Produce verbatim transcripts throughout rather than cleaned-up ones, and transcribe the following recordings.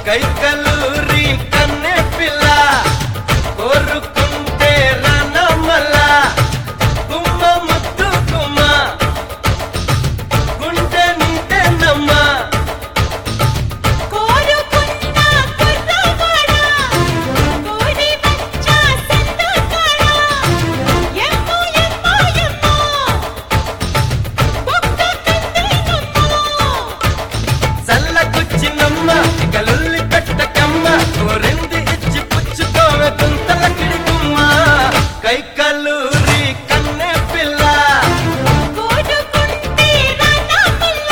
కైకలూరి కన్నె పిల్ల కోరుకుంటే రానమల గుమ్మ ముద్దు గుమ్మ గుండె నిండెనమ్మ కోరుకున్న కుర్రవాడ కోడి బచ్చ సందకాడ ఎమ్మో ఎమ్మో ఎమ్మో బొక్క కందేనమ్మో చల్లకొచ్చినమ్మ కలుల్లి పెట్టకమ్మ కోరింది ఇచ్చి పుచ్చుకోవే గుంతల కిడిగుమ్మ కైకలూరి కన్నె పిల్ల కోరుకుంటే రానమల్ల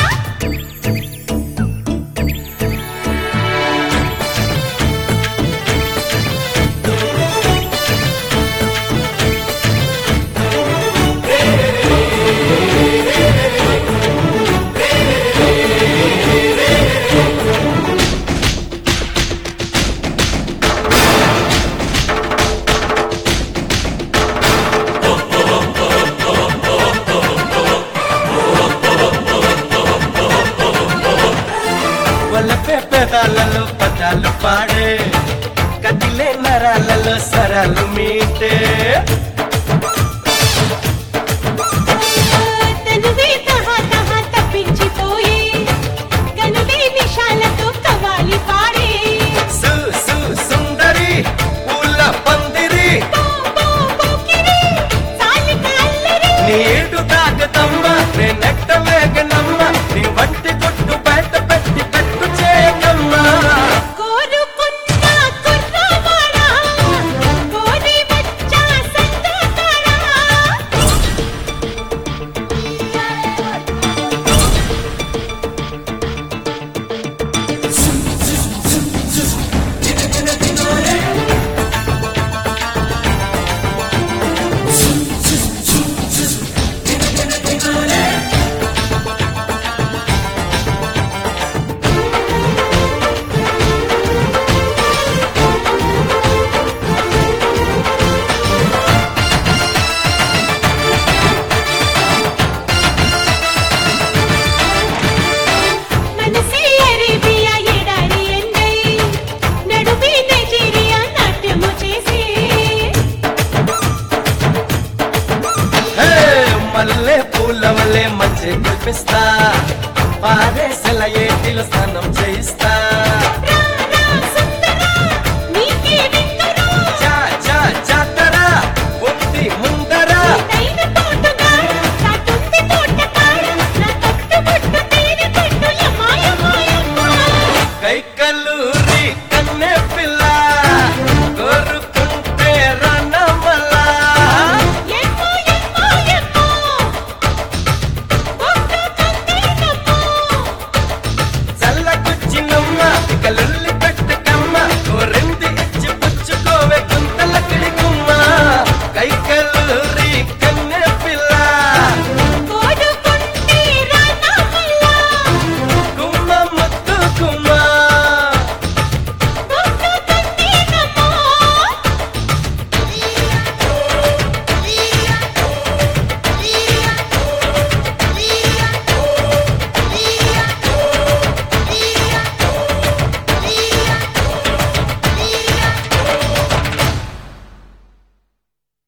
వలపే పెదాలలో పదాలు పాడే కదిలే నరాలలో సరాలు మీటే తనువే తహా తహా తప్పించిపోయి కనులే నిషాలతో కవాలి పాడే సు సు సుందరి పూల పందిరి పో పో పోకిరి సాలిక అల్లరి నీడు తాగదమ్మ నేనెట్ట వేగనమ్మ నీ వంటి కొట్టు బయట పెట్టి పెట్టు చేయకమ్మ కోరుకున్న కుర్రవాడ కోడి బచ్చ సందకాడ మనసే అరేబియా ఎడారి ఎండై నడుమే నైజీరియా నాట్యము చేసి హే మల్లె పూల వల్లే మంచి కుల్పిస్తా పారేసల ఏటిలో స్నానం చేయిస్తా రా